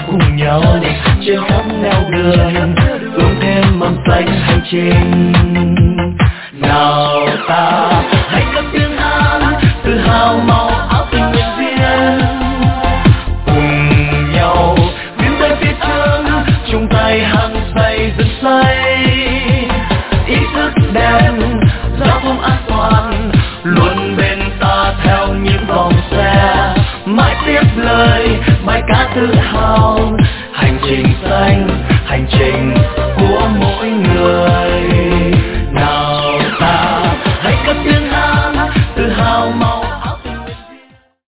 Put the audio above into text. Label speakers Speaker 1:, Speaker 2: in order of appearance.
Speaker 1: cùng nhau trên khắp nẻo đường, ươm thêm mầm xanh hành trình. Nào